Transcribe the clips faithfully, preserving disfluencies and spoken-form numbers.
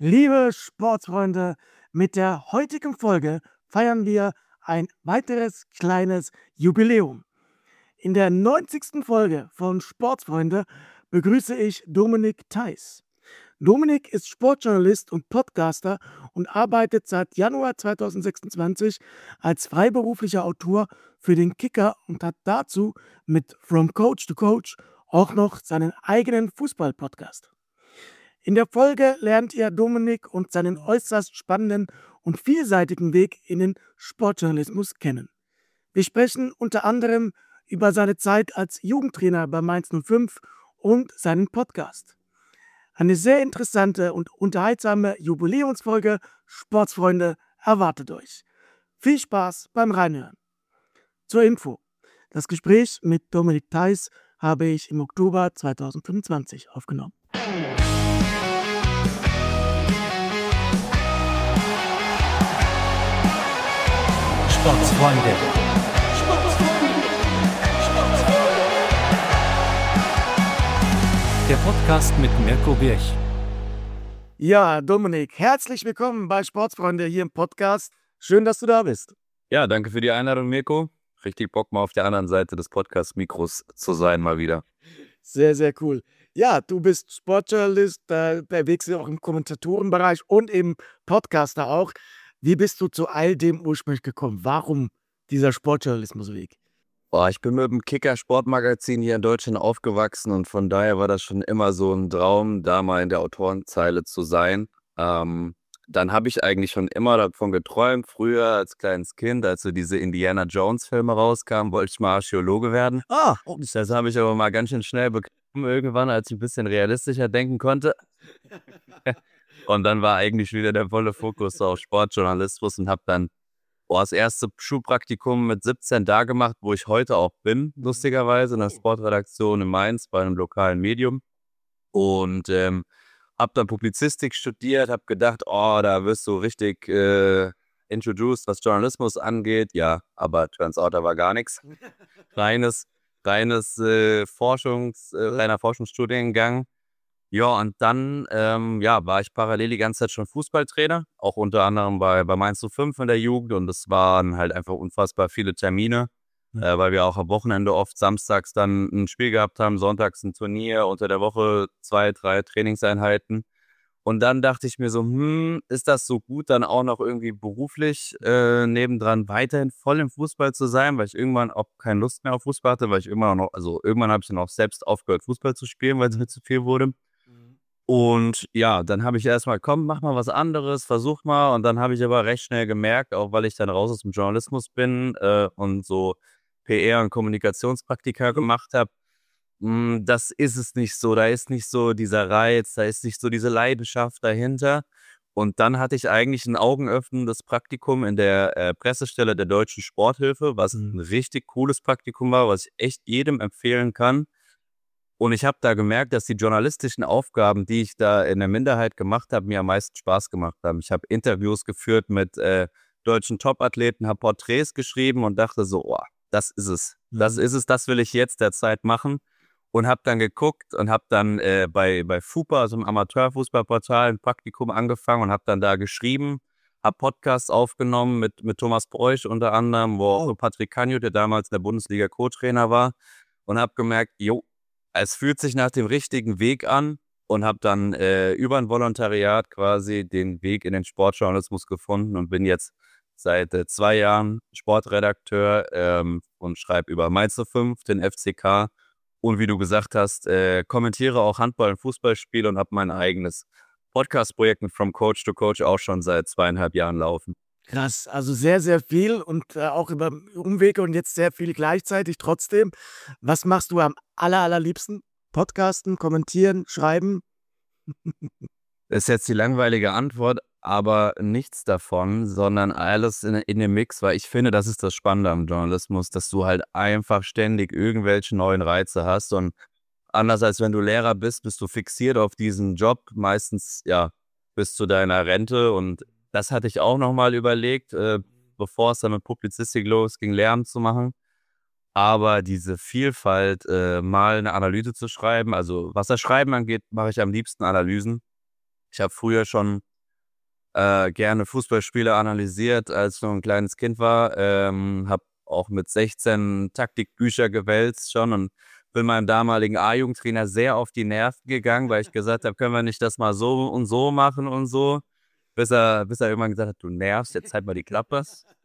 Liebe Sportfreunde, mit der heutigen Folge feiern wir ein weiteres kleines Jubiläum. In der neunzigsten Folge von Sportfreunde begrüße ich Dominik Theiss. Dominik ist Sportjournalist und Podcaster und arbeitet seit Januar zweitausendsechsundzwanzig als freiberuflicher Autor für den Kicker und hat dazu mit From Coach to Coach auch noch seinen eigenen Fußball-Podcast. In der Folge lernt ihr Dominik und seinen äußerst spannenden und vielseitigen Weg in den Sportjournalismus kennen. Wir sprechen unter anderem über seine Zeit als Jugendtrainer bei Mainz null fünf und seinen Podcast. Eine sehr interessante und unterhaltsame Jubiläumsfolge Sportsfreunde erwartet euch. Viel Spaß beim Reinhören. Zur Info: Das Gespräch mit Dominik Theiss habe ich im Oktober zweitausendfünfundzwanzig aufgenommen. Sportsfreunde. Der Podcast mit Mirko Birch. Ja, Dominik, herzlich willkommen bei Sportsfreunde hier im Podcast. Schön, dass du da bist. Ja, danke für die Einladung, Mirko. Richtig Bock, mal auf der anderen Seite des Podcast-Mikros zu sein, mal wieder. Sehr, sehr cool. Ja, du bist Sportjournalist, äh, unterwegs auch im Kommentatorenbereich und im Podcaster auch. Wie bist du zu all dem ursprünglich gekommen? Warum dieser Sportjournalismusweg? Boah, ich bin mit dem Kicker-Sportmagazin hier in Deutschland aufgewachsen und von daher war das schon immer so ein Traum, da mal in der Autorenzeile zu sein. Ähm, dann habe ich eigentlich schon immer davon geträumt, früher als kleines Kind, als so diese Indiana Jones-Filme rauskamen, wollte ich mal Archäologe werden. Ah, Das habe ich aber mal ganz schön schnell bekommen irgendwann, als ich ein bisschen realistischer denken konnte. Und dann war eigentlich wieder der volle Fokus auf Sportjournalismus und habe dann boah, das erste Schulpraktikum mit siebzehn da gemacht, wo ich heute auch bin, lustigerweise, in der Sportredaktion in Mainz bei einem lokalen Medium. Und ähm, habe dann Publizistik studiert, habe gedacht, oh, da wirst du richtig äh, introduced, was Journalismus angeht. Ja, aber turns out, da war gar nichts. Reines, reines äh, Forschungs, äh, reiner Forschungsstudiengang. Ja, und dann ähm, ja, war ich parallel die ganze Zeit schon Fußballtrainer, auch unter anderem bei, bei Mainz null fünf in der Jugend. Und es waren halt einfach unfassbar viele Termine, Mhm. äh, weil wir auch am Wochenende oft samstags dann ein Spiel gehabt haben, sonntags ein Turnier, unter der Woche zwei, drei Trainingseinheiten. Und dann dachte ich mir so, hm, ist das so gut, dann auch noch irgendwie beruflich äh, nebendran weiterhin voll im Fußball zu sein, weil ich irgendwann auch keine Lust mehr auf Fußball hatte, weil ich immer noch, also irgendwann habe ich dann auch selbst aufgehört, Fußball zu spielen, weil es mir zu viel wurde. Und ja, dann habe ich erstmal, komm, mach mal was anderes, versuch mal. Und dann habe ich aber recht schnell gemerkt, auch weil ich dann raus aus dem Journalismus bin äh, und so P R- und Kommunikationspraktika gemacht habe, mh, das ist es nicht so. Da ist nicht so dieser Reiz, da ist nicht so diese Leidenschaft dahinter. Und dann hatte ich eigentlich ein augenöffnendes Praktikum in der äh, Pressestelle der Deutschen Sporthilfe, was Mhm. ein richtig cooles Praktikum war, was ich echt jedem empfehlen kann. Und ich habe da gemerkt, dass die journalistischen Aufgaben, die ich da in der Minderheit gemacht habe, mir am meisten Spaß gemacht haben. Ich habe Interviews geführt mit äh, deutschen Topathleten, habe Porträts geschrieben und dachte so, oh, das ist es. Das Mhm. ist es, das will ich jetzt derzeit machen. Und habe dann geguckt und habe dann äh, bei, bei FUPA, also im Amateurfußballportal, ein Praktikum angefangen und habe dann da geschrieben, habe Podcasts aufgenommen mit, mit Thomas Bräuch unter anderem, wo auch Patrick Canio, der damals in der Bundesliga Co-Trainer war, und habe gemerkt, jo, es fühlt sich nach dem richtigen Weg an und habe dann äh, über ein Volontariat quasi den Weg in den Sportjournalismus gefunden und bin jetzt seit äh, zwei Jahren Sportredakteur ähm, und schreibe über Mainz null fünf, den F C K und wie du gesagt hast, äh, kommentiere auch Handball- und Fußballspiele und habe mein eigenes Podcast-Projekt mit From Coach to Coach auch schon seit zweieinhalb Jahren laufen. Krass, also sehr, sehr viel und äh, auch über Umwege und jetzt sehr viel gleichzeitig trotzdem. Was machst du am aller, allerliebsten? Podcasten, kommentieren, schreiben? Das ist jetzt die langweilige Antwort, aber nichts davon, sondern alles in, in dem Mix, weil ich finde, das ist das Spannende am Journalismus, dass du halt einfach ständig irgendwelche neuen Reize hast und anders als wenn du Lehrer bist, bist du fixiert auf diesen Job, meistens ja bis zu deiner Rente und das hatte ich auch nochmal überlegt, äh, bevor es dann mit Publizistik losging, Lehramt zu machen. Aber diese Vielfalt, äh, mal eine Analyse zu schreiben, also was das Schreiben angeht, mache ich am liebsten Analysen. Ich habe früher schon äh, gerne Fußballspiele analysiert, als ich noch ein kleines Kind war. Ähm, habe auch mit sechzehn Taktikbücher gewälzt schon und bin meinem damaligen A-Jugendtrainer sehr auf die Nerven gegangen, weil ich gesagt habe, können wir nicht das mal so und so machen und so. Bis er, bis er irgendwann gesagt hat, du nervst, jetzt halt mal die Klappe.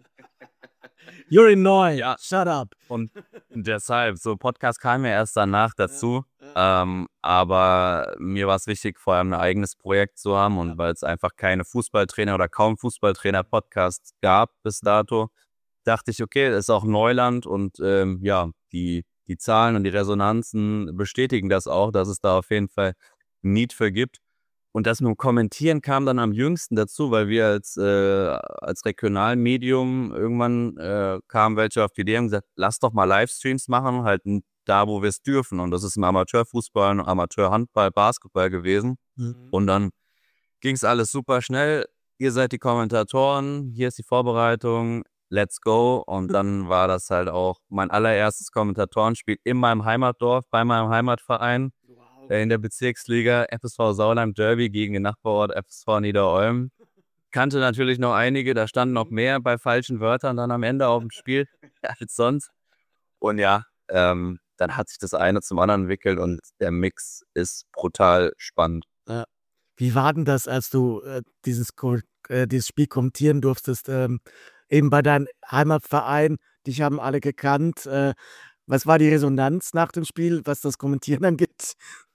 You're annoying. Ja. Shut up. Und deshalb, so Podcast kam ja erst danach dazu. Ähm, aber mir war es wichtig, vor allem ein eigenes Projekt zu haben und weil es einfach keine Fußballtrainer oder kaum Fußballtrainer-Podcasts gab bis dato, dachte ich, okay, das ist auch Neuland und ähm, ja, die, die Zahlen und die Resonanzen bestätigen das auch, dass es da auf jeden Fall Need für gibt. Und das mit dem Kommentieren kam dann am jüngsten dazu, weil wir als, äh, als Regionalmedium irgendwann äh, kamen welche auf die Idee und gesagt, lass doch mal Livestreams machen, halt da, wo wir es dürfen. Und das ist im Amateurfußball, Amateurhandball, Basketball gewesen. Mhm. Und dann ging es alles super schnell. Ihr seid die Kommentatoren, hier ist die Vorbereitung, let's go. Und dann war das halt auch mein allererstes Kommentatorenspiel in meinem Heimatdorf, bei meinem Heimatverein. In der Bezirksliga F S V Sauerland Derby gegen den Nachbarort F S V Niederolm. Kannte natürlich noch einige, da standen noch mehr bei falschen Wörtern dann am Ende auf dem Spiel als sonst. Und ja, ähm, dann hat sich das eine zum anderen entwickelt und der Mix ist brutal spannend. Wie war denn das, als du äh, dieses, Ko- äh, dieses Spiel kommentieren durftest? Ähm, eben bei deinem Heimatverein, dich haben alle gekannt. Äh, was war die Resonanz nach dem Spiel, was das Kommentieren angeht?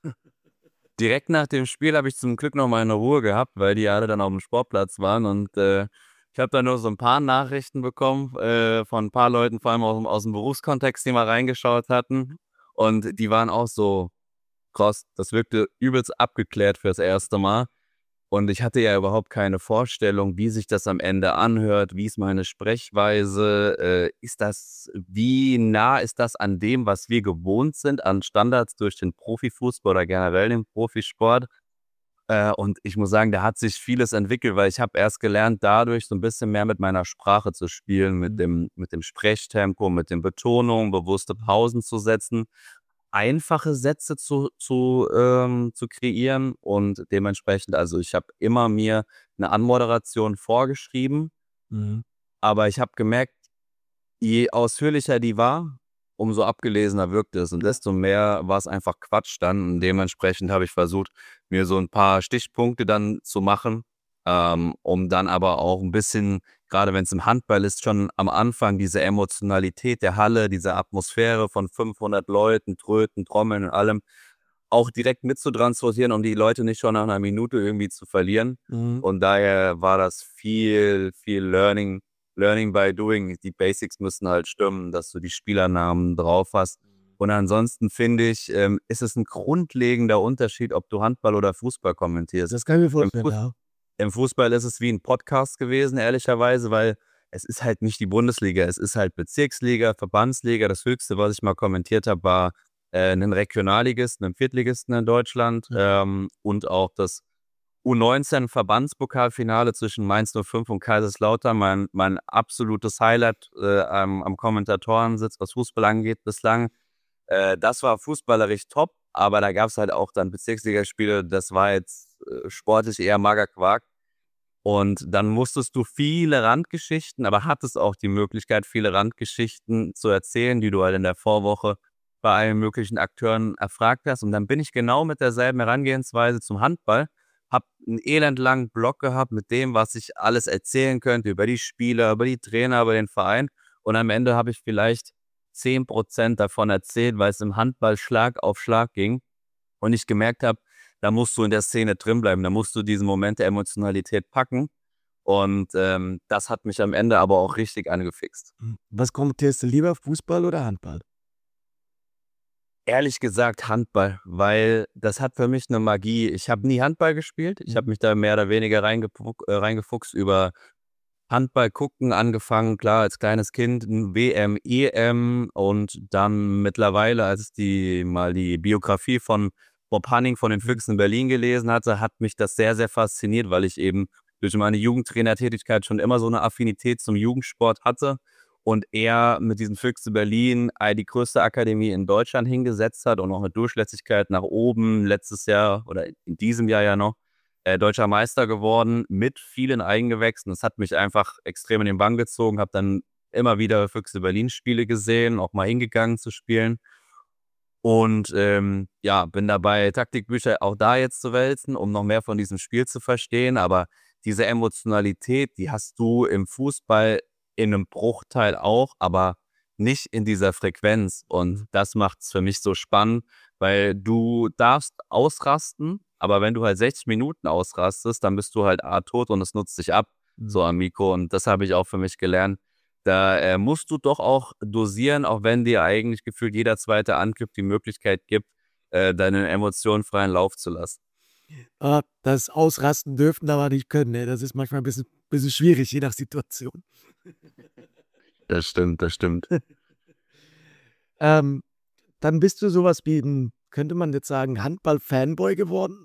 Direkt nach dem Spiel habe ich zum Glück noch mal eine Ruhe gehabt, weil die alle dann auf dem Sportplatz waren und äh, ich habe da nur so ein paar Nachrichten bekommen äh, von ein paar Leuten, vor allem aus, dem- aus dem Berufskontext, die mal reingeschaut hatten und die waren auch so, krass, das wirkte übelst abgeklärt fürs erste Mal. Und ich hatte ja überhaupt keine Vorstellung, wie sich das am Ende anhört, wie ist meine Sprechweise, äh, ist das, wie nah ist das an dem, was wir gewohnt sind, an Standards durch den Profifußball oder generell den Profisport. Äh, und ich muss sagen, da hat sich vieles entwickelt, weil ich habe erst gelernt, dadurch so ein bisschen mehr mit meiner Sprache zu spielen, mit dem, mit dem Sprechtempo, mit den Betonungen, bewusste Pausen zu setzen, einfache Sätze zu, zu, ähm, zu kreieren und dementsprechend, also ich habe immer mir eine Anmoderation vorgeschrieben, Mhm. aber ich habe gemerkt, je ausführlicher die war, umso abgelesener wirkte es und desto mehr war es einfach Quatsch dann und dementsprechend habe ich versucht, mir so ein paar Stichpunkte dann zu machen, ähm, um dann aber auch ein bisschen, gerade wenn es im Handball ist, schon am Anfang diese Emotionalität der Halle, diese Atmosphäre von fünfhundert Leuten, Tröten, Trommeln und allem auch direkt mitzutransportieren, um die Leute nicht schon nach einer Minute irgendwie zu verlieren. Mhm. Und daher war das viel, viel Learning, Learning by Doing. Die Basics müssen halt stimmen, dass du die Spielernamen drauf hast. Und ansonsten finde ich, ähm, ist es ein grundlegender Unterschied, ob du Handball oder Fußball kommentierst. Das kann ich mir Im, vorstellen, Fuß ja. Im Fußball ist es wie ein Podcast gewesen, ehrlicherweise, weil es ist halt nicht die Bundesliga, es ist halt Bezirksliga, Verbandsliga. Das Höchste, was ich mal kommentiert habe, war äh, einen Regionalligisten, einen Viertligisten in Deutschland Mhm. ähm, und auch das U neunzehn Verbandspokalfinale zwischen Mainz null fünf und Kaiserslautern. Mein, mein absolutes Highlight äh, am, am Kommentatorensitz, was Fußball angeht, bislang. Äh, das war fußballerisch top, aber da gab es halt auch dann Bezirksligaspiele, das war jetzt äh, sportlich eher mager Quark. Und dann musstest du viele Randgeschichten, aber hattest auch die Möglichkeit, viele Randgeschichten zu erzählen, die du halt in der Vorwoche bei allen möglichen Akteuren erfragt hast. Und dann bin ich genau mit derselben Herangehensweise zum Handball, habe einen elendlangen Block gehabt mit dem, was ich alles erzählen könnte über die Spieler, über die Trainer, über den Verein. Und am Ende habe ich vielleicht zehn Prozent davon erzählt, weil es im Handball Schlag auf Schlag ging und ich gemerkt habe, da musst du in der Szene drin bleiben, da musst du diesen Moment der Emotionalität packen. Und ähm, das hat mich am Ende aber auch richtig angefixt. Mhm. Was kommentierst du lieber, Fußball oder Handball? Ehrlich gesagt Handball, weil das hat für mich eine Magie. Ich habe nie Handball gespielt. Ich habe Mhm. mich da mehr oder weniger reingefuch äh, reingefuchst über Handball gucken, angefangen, klar, als kleines Kind, W M, E M und dann mittlerweile, als ich die mal die Biografie von Bob Hanning von den Füchsen Berlin gelesen hatte, hat mich das sehr, sehr fasziniert, weil ich eben durch meine Jugendtrainertätigkeit schon immer so eine Affinität zum Jugendsport hatte und er mit diesen Füchse Berlin äh, die größte Akademie in Deutschland hingesetzt hat und auch eine Durchlässigkeit nach oben letztes Jahr oder in diesem Jahr ja noch. äh, deutscher Meister geworden mit vielen Eigengewächsen. Das hat mich einfach extrem in den Bann gezogen, habe dann immer wieder Füchse Berlin-Spiele gesehen, auch mal hingegangen zu spielen. Und ähm, ja, bin dabei, Taktikbücher auch da jetzt zu wälzen, um noch mehr von diesem Spiel zu verstehen. Aber diese Emotionalität, die hast du im Fußball in einem Bruchteil auch, aber nicht in dieser Frequenz. Und das macht es für mich so spannend, weil du darfst ausrasten, aber wenn du halt sechzig Minuten ausrastest, dann bist du halt A, tot und es nutzt dich ab, so am Mikro. Und das habe ich auch für mich gelernt. Da äh, musst du doch auch dosieren, auch wenn dir eigentlich gefühlt jeder zweite Angriff die Möglichkeit gibt, äh, deine Emotionen freien Lauf zu lassen. Äh, das Ausrasten dürfen, aber nicht können. Ne? Das ist manchmal ein bisschen, bisschen schwierig, je nach Situation. Das stimmt, das stimmt. ähm, dann bist du sowas wie ein, könnte man jetzt sagen, Handball-Fanboy geworden?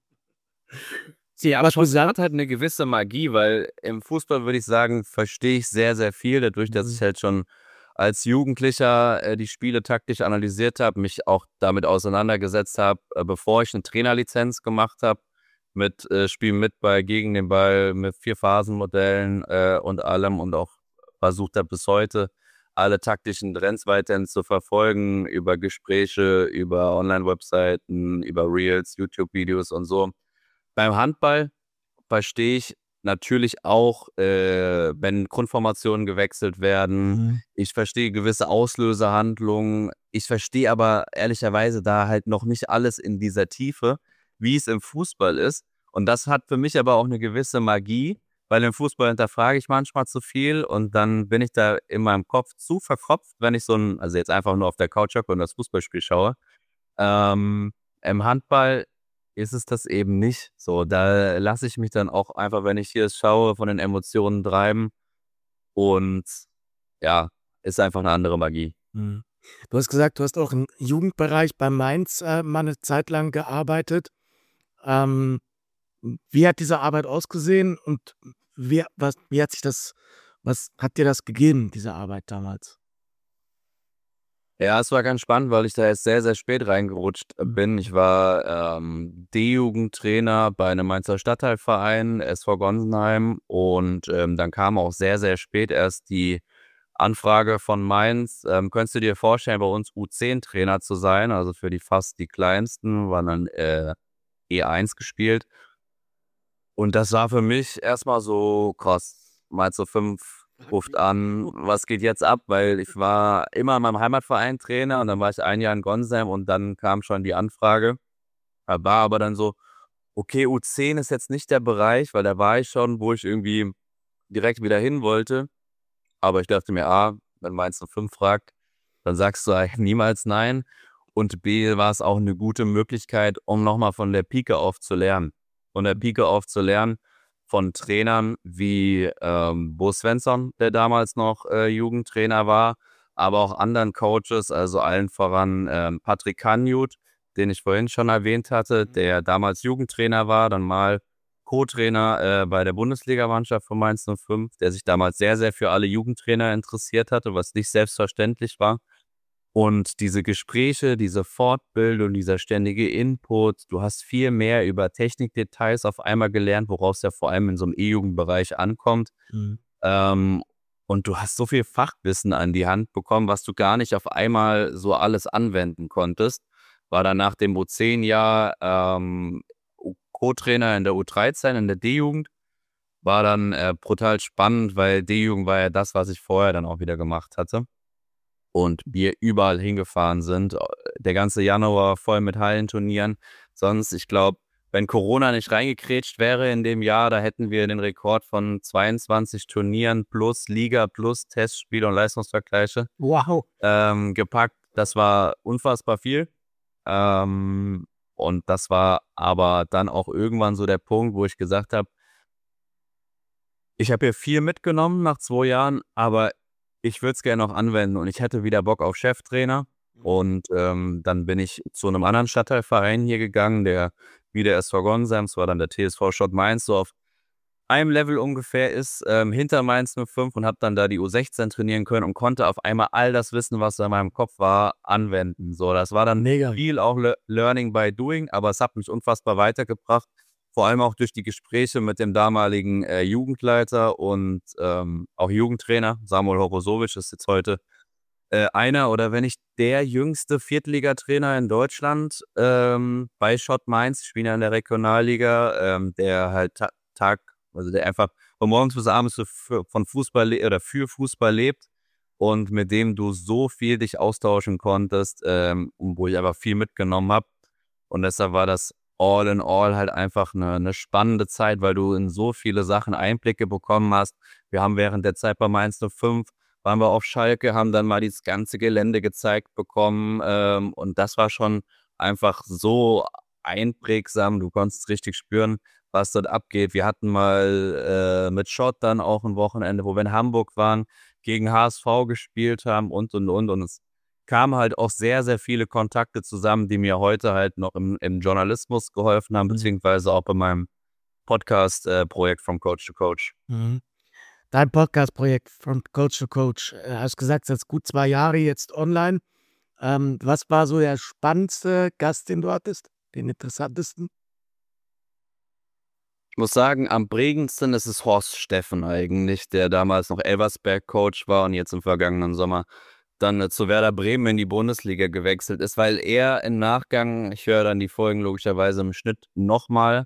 Ja, aber es hat halt eine gewisse Magie, weil im Fußball, würde ich sagen, verstehe ich sehr, sehr viel, dadurch, dass Mhm. ich halt schon als Jugendlicher äh, die Spiele taktisch analysiert habe, mich auch damit auseinandergesetzt habe, äh, bevor ich eine Trainerlizenz gemacht habe, mit äh, Spielen mit Ball, gegen den Ball, mit Vier-Phasen-Modellen äh, und allem und auch versucht habe bis heute, alle taktischen Trends weiterhin zu verfolgen, über Gespräche, über Online-Webseiten, über Reels, YouTube-Videos und so. Beim Handball verstehe ich natürlich auch, äh, wenn Grundformationen gewechselt werden. Mhm. Ich verstehe gewisse Auslöserhandlungen. Ich verstehe aber ehrlicherweise da halt noch nicht alles in dieser Tiefe, wie es im Fußball ist. Und das hat für mich aber auch eine gewisse Magie, weil im Fußball hinterfrage ich manchmal zu viel und dann bin ich da in meinem Kopf zu verkopft, wenn ich so ein, also jetzt einfach nur auf der Couch hocke und das Fußballspiel schaue. Ähm, Im Handball ist es das eben nicht so. Da lasse ich mich dann auch einfach, wenn ich hier es schaue, von den Emotionen treiben und ja, ist einfach eine andere Magie. Mhm. Du hast gesagt, du hast auch im Jugendbereich bei Mainz äh, mal eine Zeit lang gearbeitet. Ähm, wie hat diese Arbeit ausgesehen und wie, was, wie hat sich das, was hat dir das gegeben, diese Arbeit damals? Ja, es war ganz spannend, weil ich da erst sehr, sehr spät reingerutscht Mhm. bin. Ich war ähm, D-Jugendtrainer bei einem Mainzer Stadtteilverein, S V Gonsenheim, und ähm, dann kam auch sehr, sehr spät erst die Anfrage von Mainz. Ähm, könntest du dir vorstellen, bei uns U zehn Trainer zu sein? Also für die fast die kleinsten, waren dann äh, E eins gespielt. Und das war für mich erstmal so krass. Mal so fünf ruft an, was geht jetzt ab? Weil ich war immer in meinem Heimatverein Trainer und dann war ich ein Jahr in Gonsheim und dann kam schon die Anfrage. Da war aber dann so, okay, U zehn ist jetzt nicht der Bereich, weil da war ich schon, wo ich irgendwie direkt wieder hin wollte. Aber ich dachte mir, A, wenn Mainz eine fünf fragt, dann sagst du eigentlich niemals nein. Und B, war es auch eine gute Möglichkeit, um nochmal von der Pike auf zu lernen. Von der Pike auf zu lernen von Trainern wie ähm, Bo Svensson, der damals noch äh, Jugendtrainer war, aber auch anderen Coaches, also allen voran ähm, Patrick Kanjut, den ich vorhin schon erwähnt hatte, der damals Jugendtrainer war, dann mal Co-Trainer äh, bei der Bundesligamannschaft von Mainz null fünf, der sich damals sehr, sehr für alle Jugendtrainer interessiert hatte, was nicht selbstverständlich war. Und diese Gespräche, diese Fortbildung, dieser ständige Input, du hast viel mehr über Technikdetails auf einmal gelernt, worauf es ja vor allem in so einem E-Jugendbereich ankommt. Mhm. Ähm, und du hast so viel Fachwissen an die Hand bekommen, was du gar nicht auf einmal so alles anwenden konntest. War dann nach dem U zehn Jahr ähm, Co-Trainer in der U dreizehn, in der D-Jugend. War dann äh, brutal spannend, weil D-Jugend war ja das, was ich vorher dann auch wieder gemacht hatte. Und wir überall hingefahren sind. Der ganze Januar voll mit Hallenturnieren. Sonst, ich glaube, wenn Corona nicht reingekrätscht wäre in dem Jahr, da hätten wir den Rekord von zweiundzwanzig Turnieren plus Liga plus Testspiele und Leistungsvergleiche Wow. ähm, gepackt. Das war unfassbar viel. Ähm, und das war aber dann auch irgendwann so der Punkt, wo ich gesagt habe, ich habe hier viel mitgenommen nach zwei Jahren, aber ich würde es gerne noch anwenden und ich hätte wieder Bock auf Cheftrainer. Und ähm, dann bin ich zu einem anderen Stadtteilverein hier gegangen, der wie der S V Gonsenheim, es war dann der T S V Schott Mainz, so auf einem Level ungefähr ist, ähm, hinter Mainz null fünf, und habe dann da die U sechzehn trainieren können und konnte auf einmal all das Wissen, was da in meinem Kopf war, anwenden. So, das war dann Mega. viel auch Le Learning by Doing, aber es hat mich unfassbar weitergebracht. vor allem auch durch die Gespräche mit dem damaligen äh, Jugendleiter und ähm, auch Jugendtrainer, Samuel Horosovic ist jetzt heute äh, einer oder wenn nicht der jüngste Viertligatrainer in Deutschland ähm, bei Schott Mainz, spielen ja in der Regionalliga, ähm, der halt ta- Tag, also der einfach von morgens bis abends für, für, von Fußball le- oder für Fußball lebt und mit dem du so viel dich austauschen konntest, ähm, und wo ich einfach viel mitgenommen habe. Und deshalb war das all in all halt einfach eine, eine spannende Zeit, weil du in so viele Sachen Einblicke bekommen hast. Wir haben während der Zeit bei Mainz null fünf waren wir auf Schalke, haben dann mal dieses ganze Gelände gezeigt bekommen, ähm, und das war schon einfach so einprägsam. Du konntest richtig spüren, was dort abgeht. Wir hatten mal äh, mit Schott dann auch ein Wochenende, wo wir in Hamburg waren, gegen H S V gespielt haben und und und und es kamen halt auch sehr, sehr viele Kontakte zusammen, die mir heute halt noch im, im Journalismus geholfen haben, Mhm. beziehungsweise auch bei meinem Podcast-Projekt From Coach to Coach. Mhm. Dein Podcast-Projekt From Coach to Coach, äh, hast gesagt, das ist gut zwei Jahre jetzt online. Ähm, was war so der spannendste Gast, den du hattest? Den interessantesten? Ich muss sagen, am prägendsten ist es Horst Steffen eigentlich, der damals noch Elversberg-Coach war und jetzt im vergangenen Sommer dann äh, zu Werder Bremen in die Bundesliga gewechselt ist, weil er im Nachgang, ich höre dann die Folgen logischerweise im Schnitt nochmal,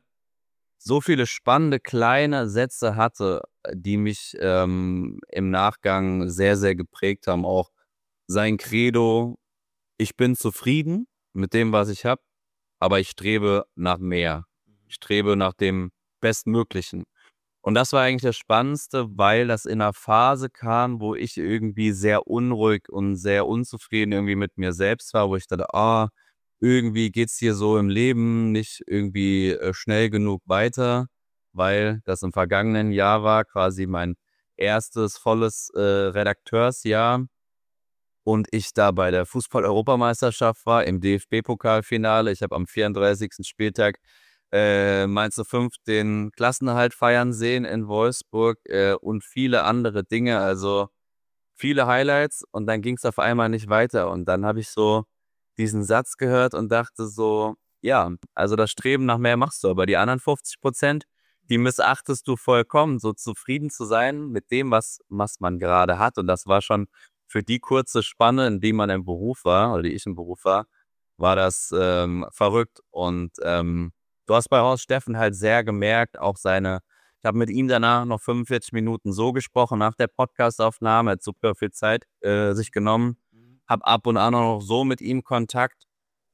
so viele spannende kleine Sätze hatte, die mich ähm, im Nachgang sehr, sehr geprägt haben. Auch sein Credo, ich bin zufrieden mit dem, was ich habe, aber ich strebe nach mehr. Ich strebe nach dem Bestmöglichen. Und das war eigentlich das Spannendste, weil das in einer Phase kam, wo ich irgendwie sehr unruhig und sehr unzufrieden irgendwie mit mir selbst war, wo ich dachte, ah, irgendwie geht's hier so im Leben nicht irgendwie äh, schnell genug weiter, weil das im vergangenen Jahr war, quasi mein erstes volles äh, Redakteursjahr und ich da bei der Fußball-Europameisterschaft war, im D F B-Pokalfinale. Ich habe am vierunddreißigsten Spieltag äh, Mainz null fünf den Klassenerhalt feiern sehen in Wolfsburg äh, und viele andere Dinge, also viele Highlights und dann ging es auf einmal nicht weiter und dann habe ich so diesen Satz gehört und dachte so, ja, also das Streben nach mehr machst du, aber die anderen fünfzig Prozent, die missachtest du vollkommen, so zufrieden zu sein mit dem, was, was man gerade hat und das war schon für die kurze Spanne, in die man im Beruf war, oder die ich im Beruf war, war das ähm, verrückt und ähm, du hast bei Horst Steffen halt sehr gemerkt, auch seine, ich habe mit ihm danach noch fünfundvierzig Minuten so gesprochen, nach der Podcastaufnahme, hat super viel Zeit äh, sich genommen, habe ab und an noch so mit ihm Kontakt,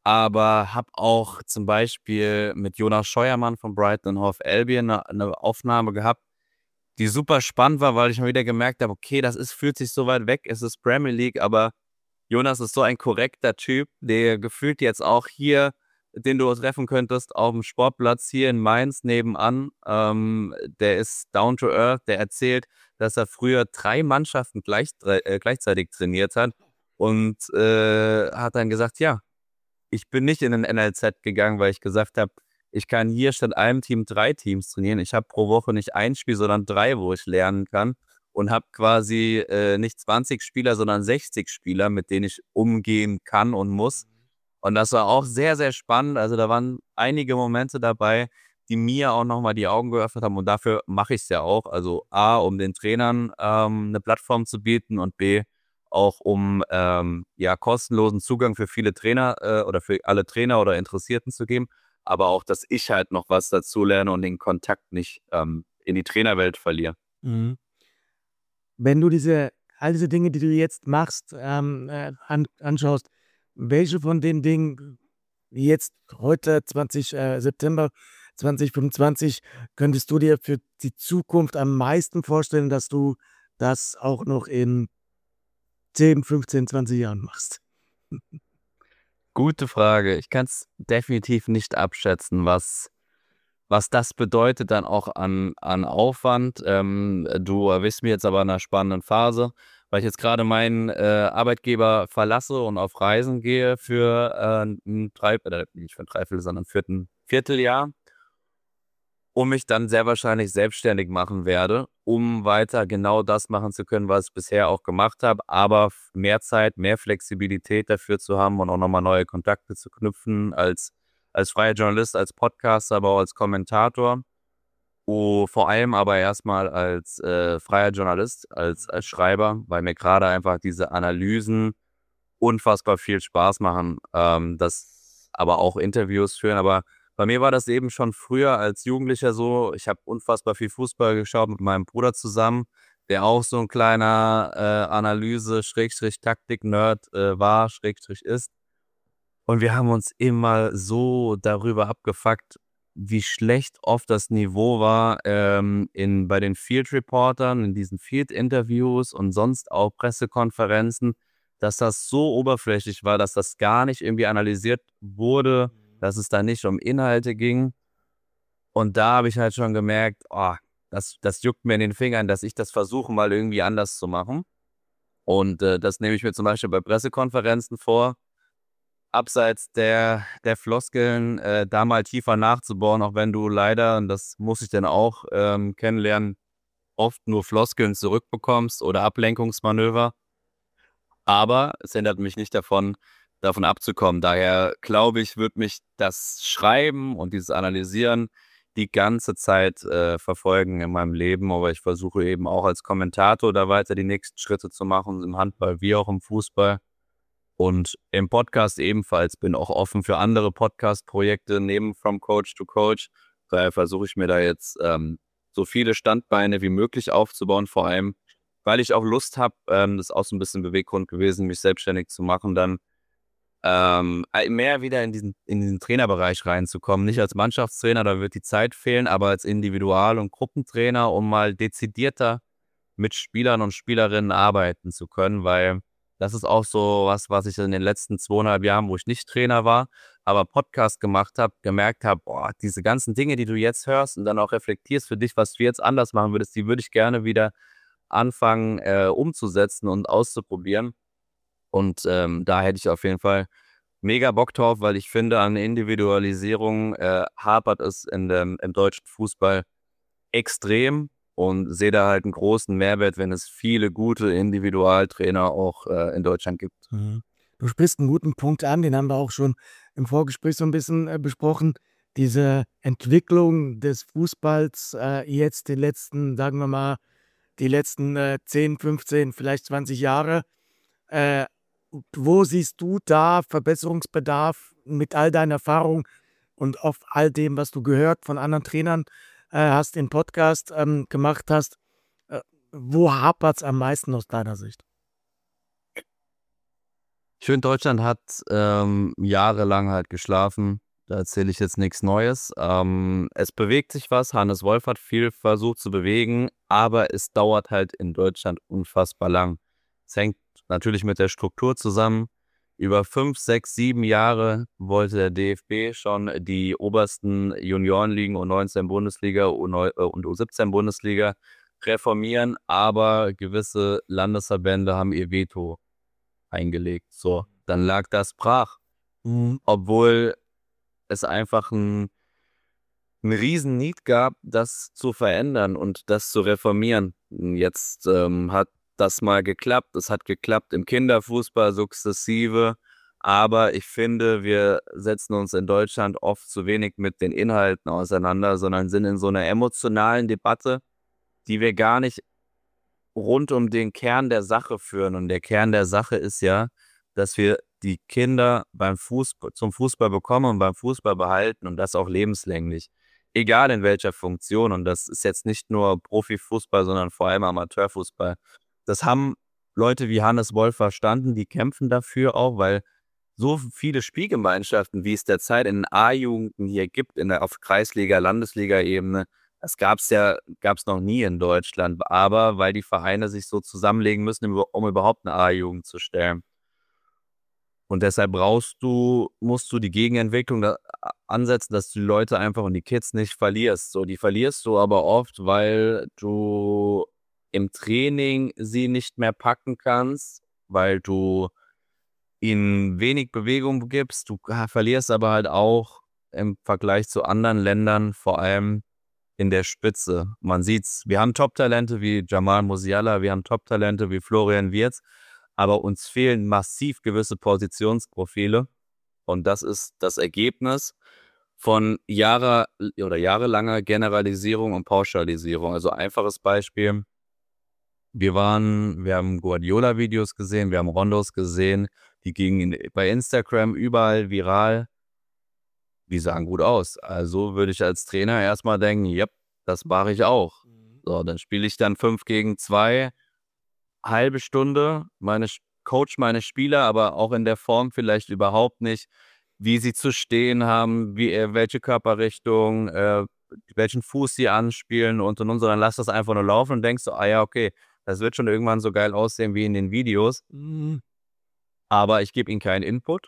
aber habe auch zum Beispiel mit Jonas Scheuermann von Brighton and Hove Albion eine, eine Aufnahme gehabt, die super spannend war, weil ich mal wieder gemerkt habe, okay, das ist, fühlt sich so weit weg, es ist Premier League, aber Jonas ist so ein korrekter Typ, der gefühlt jetzt auch hier, den du treffen könntest, auf dem Sportplatz hier in Mainz nebenan. Ähm, der ist down to earth, der erzählt, dass er früher drei Mannschaften gleich, äh, gleichzeitig trainiert hat und äh, hat dann gesagt, ja, ich bin nicht in den N L Z gegangen, weil ich gesagt habe, ich kann hier statt einem Team drei Teams trainieren. Ich habe pro Woche nicht ein Spiel, sondern drei, wo ich lernen kann. Und habe quasi äh, nicht zwanzig Spieler, sondern sechzig Spieler, mit denen ich umgehen kann und muss. Und das war auch sehr, sehr spannend. Also da waren einige Momente dabei, die mir auch nochmal die Augen geöffnet haben. Und dafür mache ich es ja auch. Also A, um den Trainern ähm, eine Plattform zu bieten und B, auch um ähm, ja kostenlosen Zugang für viele Trainer äh, oder für alle Trainer oder Interessierten zu geben. Aber auch, dass ich halt noch was dazu lerne und den Kontakt nicht ähm, in die Trainerwelt verliere. Mhm. Wenn du diese, all diese Dinge, die du jetzt machst, ähm, äh, an, anschaust, welche von den Dingen, wie jetzt heute, zwanzig äh, September zwanzig fünfundzwanzig, könntest du dir für die Zukunft am meisten vorstellen, dass du das auch noch in zehn, fünfzehn, zwanzig Jahren machst? Gute Frage. Ich kann es definitiv nicht abschätzen, was, was das bedeutet dann auch an, an Aufwand. Ähm, du erwischst mich jetzt aber in einer spannenden Phase, weil ich jetzt gerade meinen äh, Arbeitgeber verlasse und auf Reisen gehe für äh, ein drei, äh, nicht für ein Dreiviertel, sondern für ein Vierteljahr und mich dann sehr wahrscheinlich selbstständig machen werde, um weiter genau das machen zu können, was ich bisher auch gemacht habe, aber mehr Zeit, mehr Flexibilität dafür zu haben und auch nochmal neue Kontakte zu knüpfen als als freier Journalist, als Podcaster, aber auch als Kommentator. Oh, vor allem aber erstmal als äh, freier Journalist, als, als Schreiber, weil mir gerade einfach diese Analysen unfassbar viel Spaß machen. Ähm, das aber auch Interviews führen. Aber bei mir war das eben schon früher als Jugendlicher so. Ich habe unfassbar viel Fußball geschaut mit meinem Bruder zusammen, der auch so ein kleiner äh, Analyse-Taktik-Nerd äh, war, Schrägstrich ist. Und wir haben uns immer so darüber abgefuckt, wie schlecht oft das Niveau war ähm, in, bei den Field-Reportern, in diesen Field-Interviews und sonst auch Pressekonferenzen, dass das so oberflächlich war, dass das gar nicht irgendwie analysiert wurde, dass es da nicht um Inhalte ging. Und da habe ich halt schon gemerkt, oh, das, das juckt mir in den Fingern, dass ich das versuche, mal irgendwie anders zu machen. Und äh, das nehme ich mir zum Beispiel bei Pressekonferenzen vor, abseits der, der Floskeln, äh, da mal tiefer nachzubohren, auch wenn du leider, und das muss ich dann auch ähm, kennenlernen, oft nur Floskeln zurückbekommst oder Ablenkungsmanöver. Aber es hindert mich nicht davon, davon abzukommen. Daher glaube ich, wird mich das Schreiben und dieses Analysieren die ganze Zeit äh, verfolgen in meinem Leben. Aber ich versuche eben auch als Kommentator da weiter die nächsten Schritte zu machen, im Handball wie auch im Fußball. Und im Podcast ebenfalls, bin auch offen für andere Podcast-Projekte neben From Coach to Coach. Daher versuche ich mir da jetzt ähm, so viele Standbeine wie möglich aufzubauen, vor allem, weil ich auch Lust habe, ähm, das ist auch so ein bisschen Beweggrund gewesen, mich selbstständig zu machen, dann ähm, mehr wieder in diesen, in diesen Trainerbereich reinzukommen. Nicht als Mannschaftstrainer, da wird die Zeit fehlen, aber als Individual- und Gruppentrainer, um mal dezidierter mit Spielern und Spielerinnen arbeiten zu können, weil das ist auch so was, was ich in den letzten zweieinhalb Jahren, wo ich nicht Trainer war, aber Podcast gemacht habe, gemerkt habe, boah, diese ganzen Dinge, die du jetzt hörst und dann auch reflektierst für dich, was du jetzt anders machen würdest, die würde ich gerne wieder anfangen äh, umzusetzen und auszuprobieren. Und ähm, da hätte ich auf jeden Fall mega Bock drauf, weil ich finde, an Individualisierung äh, hapert es in dem, im deutschen Fußball extrem und sehe da halt einen großen Mehrwert, wenn es viele gute Individualtrainer auch äh, in Deutschland gibt. Mhm. Du sprichst einen guten Punkt an, den haben wir auch schon im Vorgespräch so ein bisschen äh, besprochen. Diese Entwicklung des Fußballs äh, jetzt den letzten, sagen wir mal, die letzten äh, zehn, fünfzehn, vielleicht zwanzig Jahre. Äh, wo siehst du da Verbesserungsbedarf mit all deiner Erfahrung und auf all dem, was du gehört von anderen Trainern äh, hast, den Podcast ähm, gemacht hast? Äh, wo hapert es am meisten aus deiner Sicht? Ich finde, Deutschland hat ähm, jahrelang halt geschlafen. Da erzähle ich jetzt nichts Neues. Ähm, es bewegt sich was. Hannes Wolf hat viel versucht zu bewegen, aber es dauert halt in Deutschland unfassbar lang. Es hängt natürlich mit der Struktur zusammen. Über fünf, sechs, sieben Jahre wollte der D F B schon die obersten Juniorenligen, U neunzehn Bundesliga U neun, äh, und U siebzehn Bundesliga reformieren, aber gewisse Landesverbände haben ihr Veto eingelegt. So, dann lag das brach. Mhm. Obwohl es einfach ein, ein riesen Need gab, das zu verändern und das zu reformieren. Jetzt ähm, hat das mal geklappt. Es hat geklappt im Kinderfußball sukzessive. Aber ich finde, wir setzen uns in Deutschland oft zu wenig mit den Inhalten auseinander, sondern sind in so einer emotionalen Debatte, die wir gar nicht rund um den Kern der Sache führen. Und der Kern der Sache ist ja, dass wir die Kinder beim Fußball, zum Fußball bekommen und beim Fußball behalten und das auch lebenslänglich. Egal in welcher Funktion. Und das ist jetzt nicht nur Profifußball, sondern vor allem Amateurfußball. Das haben Leute wie Hannes Wolf verstanden, die kämpfen dafür auch, weil so viele Spielgemeinschaften, wie es derzeit in den A-Jugendlichen hier gibt, in der, auf Kreisliga-, Landesliga-Ebene, das gab's ja, gab's noch nie in Deutschland, aber weil die Vereine sich so zusammenlegen müssen, um überhaupt eine A-Jugend zu stellen. Und deshalb brauchst du, musst du die Gegenentwicklung da ansetzen, dass du die Leute einfach und die Kids nicht verlierst. So, die verlierst du aber oft, weil du im Training sie nicht mehr packen kannst, weil du ihnen wenig Bewegung gibst. Du verlierst aber halt auch im Vergleich zu anderen Ländern, vor allem in der Spitze. Man sieht's, wir haben Top-Talente wie Jamal Musiala, wir haben Top-Talente wie Florian Wirtz, aber uns fehlen massiv gewisse Positionsprofile und das ist das Ergebnis, von Jahre oder jahrelanger Generalisierung und Pauschalisierung. Also einfaches Beispiel. Wir waren, wir haben Guardiola-Videos gesehen, wir haben Rondos gesehen, die gingen in, bei Instagram überall viral. Die sahen gut aus. Also würde ich als Trainer erstmal denken, ja, das mache ich auch. So, dann spiele ich dann fünf gegen zwei, halbe Stunde, meine Coach meine Spieler, aber auch in der Form vielleicht überhaupt nicht, wie sie zu stehen haben, wie äh, welche Körperrichtung, äh, welchen Fuß sie anspielen und und und, sondern lass das einfach nur laufen und denkst so, ah ja, okay, das wird schon irgendwann so geil aussehen wie in den Videos, Mhm. aber ich gebe ihnen keinen Input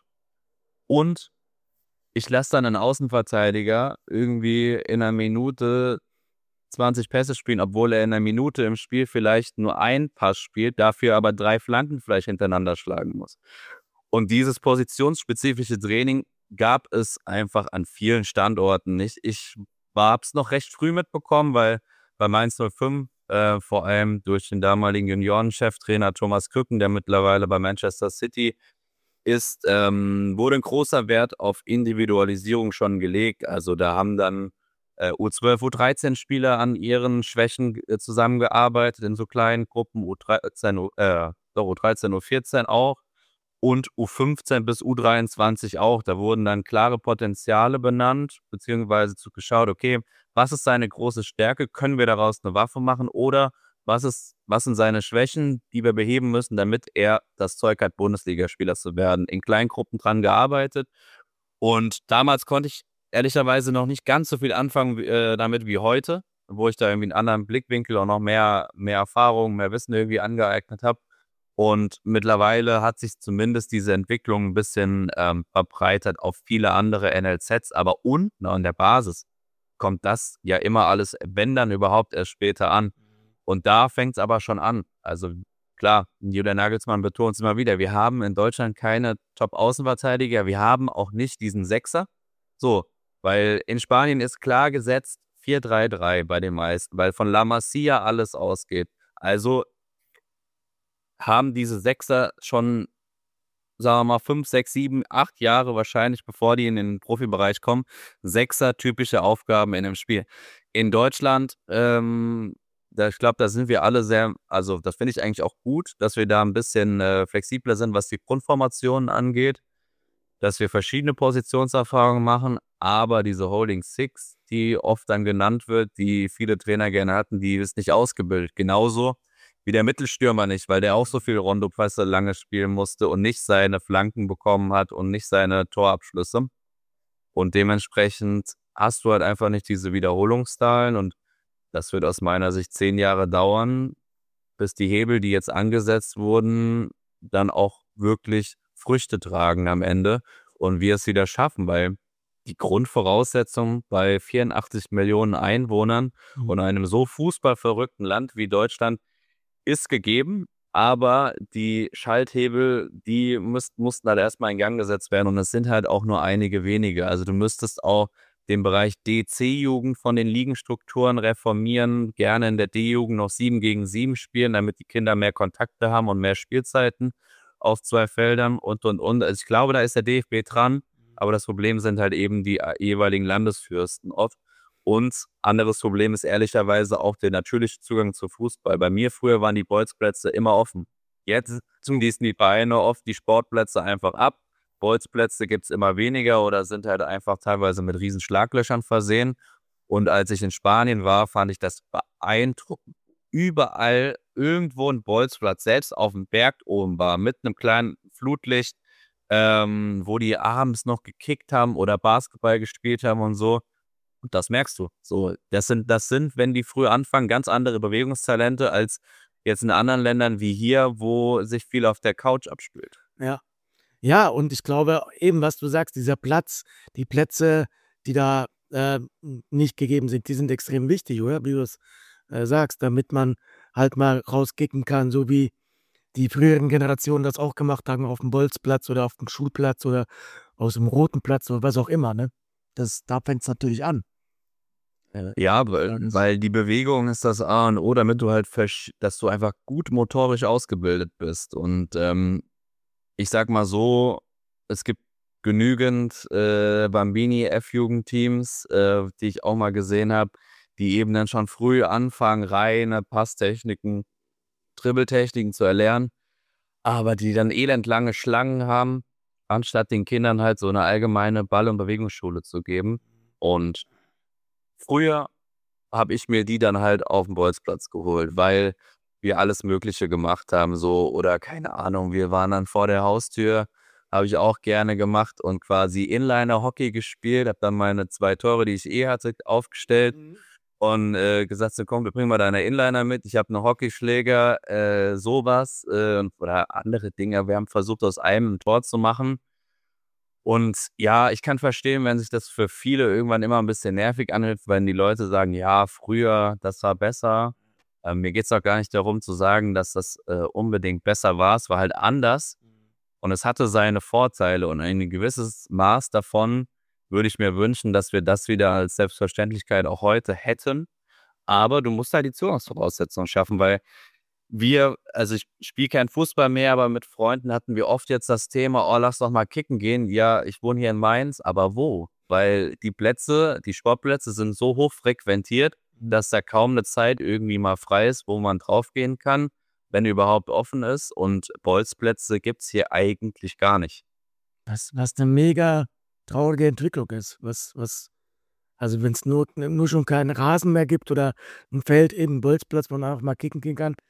und ich lasse dann einen Außenverteidiger irgendwie in einer Minute zwanzig Pässe spielen, obwohl er in einer Minute im Spiel vielleicht nur einen Pass spielt, dafür aber drei Flanken vielleicht hintereinander schlagen muss. Und dieses positionsspezifische Training gab es einfach an vielen Standorten nicht. Ich habe es noch recht früh mitbekommen, weil bei Mainz null fünf äh, vor allem durch den damaligen Juniorencheftrainer Thomas Krücken, der mittlerweile bei Manchester City ist, ähm, wurde ein großer Wert auf Individualisierung schon gelegt. Also da haben dann äh, U zwölf, U dreizehn Spieler an ihren Schwächen äh, zusammengearbeitet in so kleinen Gruppen, U dreizehn, äh, doch, U dreizehn, U vierzehn auch und U fünfzehn bis U dreiundzwanzig auch. Da wurden dann klare Potenziale benannt, beziehungsweise zu geschaut, okay, was ist seine große Stärke? Können wir daraus eine Waffe machen? Oder was ist, was sind seine Schwächen, die wir beheben müssen, damit er das Zeug hat, Bundesligaspieler zu werden? In Kleingruppen dran gearbeitet. Und damals konnte ich ehrlicherweise noch nicht ganz so viel anfangen äh, damit wie heute, wo ich da irgendwie einen anderen Blickwinkel und noch mehr, mehr Erfahrung, mehr Wissen irgendwie angeeignet habe. Und mittlerweile hat sich zumindest diese Entwicklung ein bisschen ähm, verbreitert auf viele andere N L Zs, aber unten an der Basis kommt das ja immer alles, wenn dann überhaupt, erst später an. Und da fängt es aber schon an. Also klar, Julian Nagelsmann betont es immer wieder, wir haben in Deutschland keine Top-Außenverteidiger, wir haben auch nicht diesen Sechser. So, weil in Spanien ist klar gesetzt vier drei drei bei den meisten, weil von La Masia alles ausgeht. Also haben diese Sechser schon, sagen wir mal, fünf, sechs, sieben, acht Jahre wahrscheinlich, bevor die in den Profibereich kommen, Sechser typische Aufgaben in einem Spiel. In Deutschland, ähm, da, ich glaube, da sind wir alle sehr, also das finde ich eigentlich auch gut, dass wir da ein bisschen äh, flexibler sind, was die Grundformationen angeht, dass wir verschiedene Positionserfahrungen machen, aber diese Holding Six, die oft dann genannt wird, die viele Trainer gerne hatten, die ist nicht ausgebildet. Genauso wie der Mittelstürmer nicht, weil der auch so viel Rondo-Pässe lange spielen musste und nicht seine Flanken bekommen hat und nicht seine Torabschlüsse. Und dementsprechend hast du halt einfach nicht diese Wiederholungszahlen und das wird aus meiner Sicht zehn Jahre dauern, bis die Hebel, die jetzt angesetzt wurden, dann auch wirklich Früchte tragen am Ende und wir es wieder schaffen, weil die Grundvoraussetzung bei vierundachtzig Millionen Einwohnern Mhm. und einem so fußballverrückten Land wie Deutschland ist gegeben, aber die Schalthebel, die müsst, mussten halt erstmal in Gang gesetzt werden und es sind halt auch nur einige wenige. Also du müsstest auch den Bereich D C-Jugend von den Ligenstrukturen reformieren, gerne in der D-Jugend noch sieben gegen sieben spielen, damit die Kinder mehr Kontakte haben und mehr Spielzeiten auf zwei Feldern und, und, und. Also ich glaube, da ist der D F B dran, aber das Problem sind halt eben die jeweiligen Landesfürsten oft. Und anderes Problem ist ehrlicherweise auch der natürliche Zugang zu Fußball. Bei mir früher waren die Bolzplätze immer offen. Jetzt schließen die Vereine oft die Sportplätze einfach ab. Bolzplätze gibt es immer weniger oder sind halt einfach teilweise mit riesen Schlaglöchern versehen. Und als ich in Spanien war, fand ich das beeindruckend. Überall irgendwo ein Bolzplatz, selbst auf dem Berg oben war, mit einem kleinen Flutlicht, ähm, wo die abends noch gekickt haben oder Basketball gespielt haben und so. Und das merkst du. So, das sind, das sind, wenn die früh anfangen, ganz andere Bewegungstalente als jetzt in anderen Ländern wie hier, wo sich viel auf der Couch abspielt. Ja. Ja, und ich glaube eben, was du sagst, dieser Platz, die Plätze, die da äh, nicht gegeben sind, die sind extrem wichtig, oder? Wie du es äh, sagst, damit man halt mal rauskicken kann, so wie die früheren Generationen das auch gemacht haben, auf dem Bolzplatz oder auf dem Schulplatz oder aus dem Roten Platz oder was auch immer, ne? Das, da fängt es natürlich an. Äh, Ja, weil, das- weil die Bewegung ist das A und O, damit du halt, versch- dass du einfach gut motorisch ausgebildet bist. Und ähm, ich sag mal so, es gibt genügend äh, Bambini F-Jugendteams, äh, die ich auch mal gesehen habe, die eben dann schon früh anfangen, reine Passtechniken, Dribbeltechniken zu erlernen, aber die dann elendlange Schlangen haben, anstatt den Kindern halt so eine allgemeine Ball- und Bewegungsschule zu geben. Und früher habe ich mir die dann halt auf den Bolzplatz geholt, weil wir alles Mögliche gemacht haben, so, oder keine Ahnung, wir waren dann vor der Haustür, habe ich auch gerne gemacht und quasi Inliner-Hockey gespielt, habe dann meine zwei Tore, die ich eh hatte, aufgestellt und äh, gesagt, so komm, wir bringen mal deine Inliner mit, ich habe einen Hockeyschläger, äh, sowas äh, und- oder andere Dinge. Wir haben versucht, aus einem ein Tor zu machen. Und ja, ich kann verstehen, wenn sich das für viele irgendwann immer ein bisschen nervig anhört, wenn die Leute sagen, ja, früher, das war besser. Ähm, mir geht's auch gar nicht darum zu sagen, dass das äh, unbedingt besser war. Es war halt anders und es hatte seine Vorteile und ein gewisses Maß davon würde ich mir wünschen, dass wir das wieder als Selbstverständlichkeit auch heute hätten. Aber du musst halt die Zugangsvoraussetzungen schaffen, weil wir, also ich spiele keinen Fußball mehr, aber mit Freunden hatten wir oft jetzt das Thema, oh, lass doch mal kicken gehen. Ja, ich wohne hier in Mainz, aber wo? Weil die Plätze, die Sportplätze sind so hoch frequentiert, dass da kaum eine Zeit irgendwie mal frei ist, wo man draufgehen kann, wenn überhaupt offen ist. Und Bolzplätze gibt's hier eigentlich gar nicht. Was, was eine mega traurige Entwicklung ist. Was, was, also wenn es nur, nur schon keinen Rasen mehr gibt oder ein Feld, eben einen Bolzplatz, wo man einfach mal kicken gehen kann,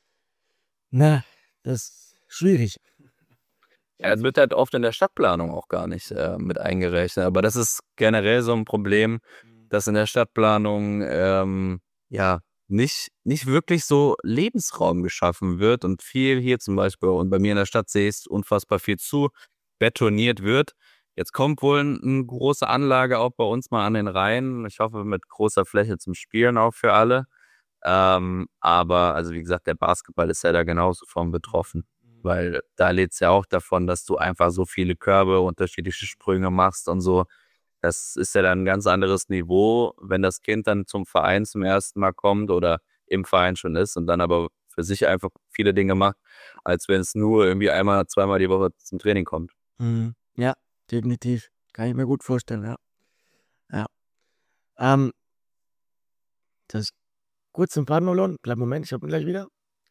na, das ist schwierig. Ja, es wird halt oft in der Stadtplanung auch gar nicht äh, mit eingerechnet. Aber das ist generell so ein Problem, dass in der Stadtplanung ähm, ja nicht, nicht wirklich so Lebensraum geschaffen wird und viel hier zum Beispiel und bei mir in der Stadt sehe ich es unfassbar viel zu betoniert wird. Jetzt kommt wohl ein- eine große Anlage auch bei uns mal an den Rhein. Ich hoffe mit großer Fläche zum Spielen auch für alle. Ähm, aber also wie gesagt, der Basketball ist ja da genauso von betroffen. Weil da lädt's ja auch davon, dass du einfach so viele Körbe, unterschiedliche Sprünge machst und so. Das ist ja dann ein ganz anderes Niveau, wenn das Kind dann zum Verein zum ersten Mal kommt oder im Verein schon ist und dann aber für sich einfach viele Dinge macht, als wenn es nur irgendwie einmal, zweimal die Woche zum Training kommt. Mhm. Ja, definitiv. Kann ich mir gut vorstellen, ja. Ja. Ähm, das kurz zum Fadenverloren. Kleinen Moment, ich habe ihn gleich wieder.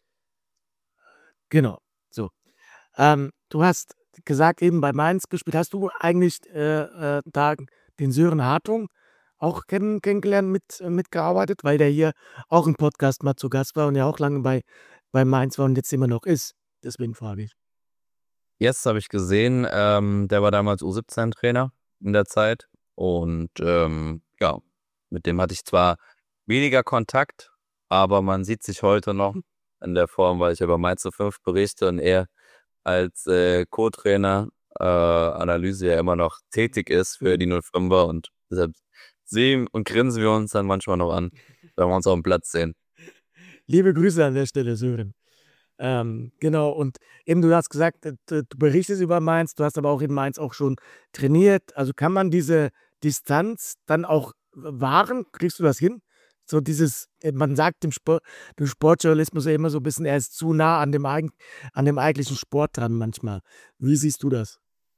Genau. So. Ähm, du hast gesagt, eben bei Mainz gespielt. Hast du eigentlich äh, äh, da den Sören Hartung auch kenn kennengelernt, mit, äh, mitgearbeitet, weil der hier auch im Podcast mal zu Gast war und ja auch lange bei, bei Mainz war und jetzt immer noch ist. Deswegen frage ich. Jetzt habe ich gesehen, ähm, der war damals U siebzehn-Trainer in der Zeit und ähm, ja, mit dem hatte ich zwar weniger Kontakt, aber man sieht sich heute noch in der Form, weil ich über Mainz null fünf berichte und er als äh, Co-Trainer äh, Analyse ja immer noch tätig ist für die null fünfer und deshalb sehen und grinsen wir uns dann manchmal noch an, wenn wir uns auf dem Platz sehen. Liebe Grüße an der Stelle, Sören. Ähm, genau, und eben du hast gesagt, äh, du du berichtest über Mainz, du hast aber auch in Mainz auch schon trainiert. Also kann man diese Distanz dann auch wahren? Kriegst du das hin? So dieses, äh, man sagt im Sport, im Sportjournalismus ja immer so ein bisschen, er ist zu nah an dem, eigen, an dem eigentlichen Sport dran manchmal. Wie siehst du das?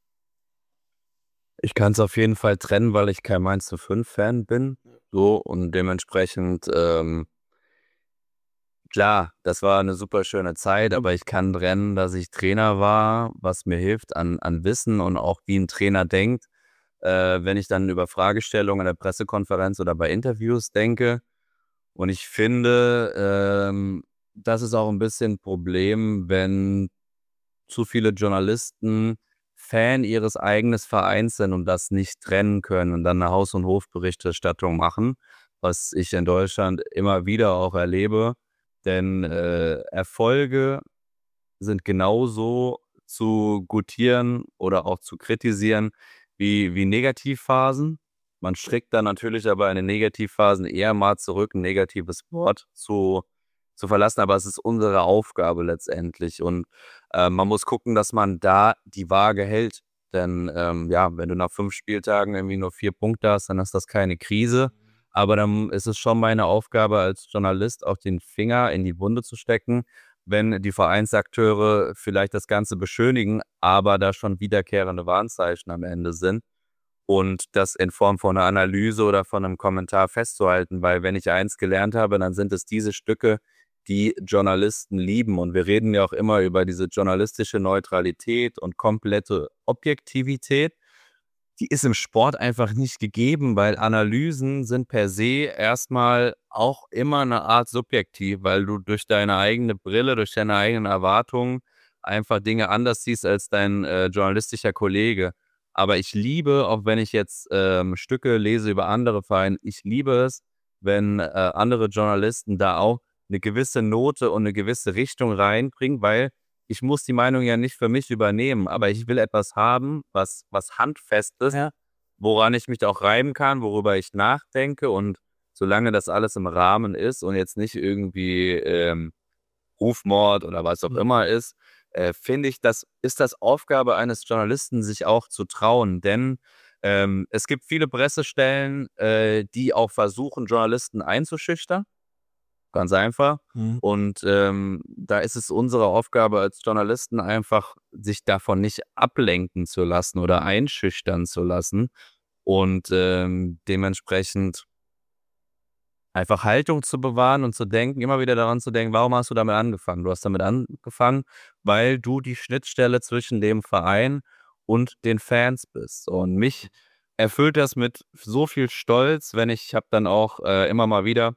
Ich kann es auf jeden Fall trennen, weil ich kein Mainz null fünf-Fan bin. So, und dementsprechend, ähm, klar, das war eine super schöne Zeit, aber ich kann trennen, dass ich Trainer war, was mir hilft an, an Wissen und auch wie ein Trainer denkt. Äh, wenn ich dann über Fragestellungen in der Pressekonferenz oder bei Interviews denke. Und ich finde, ähm, das ist auch ein bisschen ein Problem, wenn zu viele Journalisten Fan ihres eigenen Vereins sind und das nicht trennen können und dann eine Haus- und Hofberichterstattung machen, was ich in Deutschland immer wieder auch erlebe. Denn äh, Erfolge sind genauso zu gutieren oder auch zu kritisieren wie, wie Negativphasen. Man strickt dann natürlich aber in den Negativphasen eher mal zurück, ein negatives Wort zu, zu verlassen, aber es ist unsere Aufgabe letztendlich. Und äh, man muss gucken, dass man da die Waage hält. Denn ähm, ja, wenn du nach fünf Spieltagen irgendwie nur vier Punkte hast, dann ist das keine Krise. Aber dann ist es schon meine Aufgabe als Journalist, auch den Finger in die Wunde zu stecken, wenn die Vereinsakteure vielleicht das Ganze beschönigen, aber da schon wiederkehrende Warnzeichen am Ende sind. Und das in Form von einer Analyse oder von einem Kommentar festzuhalten, weil wenn ich eins gelernt habe, dann sind es diese Stücke, die Journalisten lieben. Und wir reden ja auch immer über diese journalistische Neutralität und komplette Objektivität. Die ist im Sport einfach nicht gegeben, weil Analysen sind per se erstmal auch immer eine Art subjektiv, weil du durch deine eigene Brille, durch deine eigenen Erwartungen einfach Dinge anders siehst als dein äh, journalistischer Kollege. Aber ich liebe, auch wenn ich jetzt ähm, Stücke lese über andere Vereine, ich liebe es, wenn äh, andere Journalisten da auch eine gewisse Note und eine gewisse Richtung reinbringen, weil ich muss die Meinung ja nicht für mich übernehmen, aber ich will etwas haben, was, was handfest ist, Ja. woran ich mich auch reiben kann, worüber ich nachdenke, und solange das alles im Rahmen ist und jetzt nicht irgendwie ähm, Rufmord oder was auch Mhm. immer ist, äh, finde ich, das ist das Aufgabe eines Journalisten, sich auch zu trauen. Denn ähm, es gibt viele Pressestellen, äh, die auch versuchen, Journalisten einzuschüchtern. Ganz einfach. Mhm. Und ähm, da ist es unsere Aufgabe als Journalisten einfach, sich davon nicht ablenken zu lassen oder einschüchtern zu lassen. Und ähm, dementsprechend einfach Haltung zu bewahren und zu denken, immer wieder daran zu denken, warum hast du damit angefangen? Du hast damit angefangen, weil du die Schnittstelle zwischen dem Verein und den Fans bist. Und mich erfüllt das mit so viel Stolz, wenn ich, ich habe dann auch äh, immer mal wieder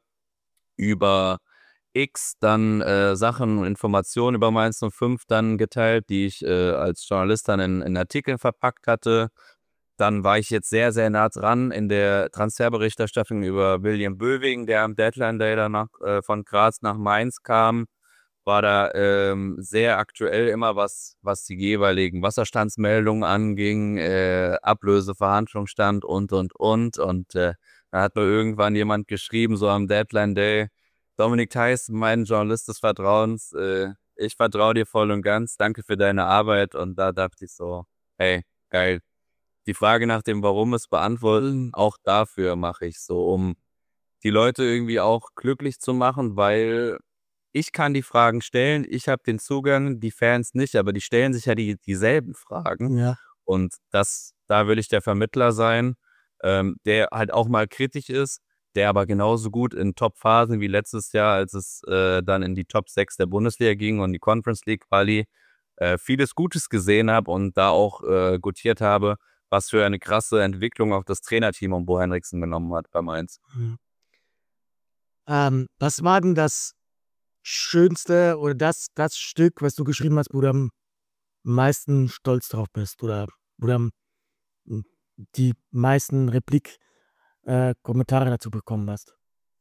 über X dann äh, Sachen und Informationen über Mainz null fünf dann geteilt, die ich äh, als Journalist dann in, in Artikeln verpackt hatte. Dann war ich jetzt sehr, sehr nah dran in der Transferberichterstattung über William Böwing, der am Deadline Day danach äh, von Graz nach Mainz kam. War da ähm, sehr aktuell immer, was, was die jeweiligen Wasserstandsmeldungen anging, äh, Ablöse, Verhandlungsstand und, und, und. Und äh, da hat mir irgendwann jemand geschrieben, so am Deadline Day: Dominik Theiss, mein Journalist des Vertrauens, äh, ich vertraue dir voll und ganz, danke für deine Arbeit. Und da dachte ich so, hey, geil. Die Frage nach dem Warum es beantworten, auch dafür mache ich so, um die Leute irgendwie auch glücklich zu machen, weil ich kann die Fragen stellen, ich habe den Zugang, die Fans nicht, aber die stellen sich ja die dieselben Fragen. Ja. Und das, da will ich der Vermittler sein, ähm, der halt auch mal kritisch ist, der aber genauso gut in Top-Phasen wie letztes Jahr, als es äh, dann in die Top sechs der Bundesliga ging und die Conference League Quali, äh, vieles Gutes gesehen habe und da auch äh, gutiert habe, was für eine krasse Entwicklung auch das Trainerteam um Bo Henriksen genommen hat bei Mainz. Mhm. Ähm, was war denn das Schönste oder das, das Stück, was du geschrieben hast, wo du am meisten stolz drauf bist oder wo du am, m, die meisten Replik-Kommentare äh, Kommentare dazu bekommen hast?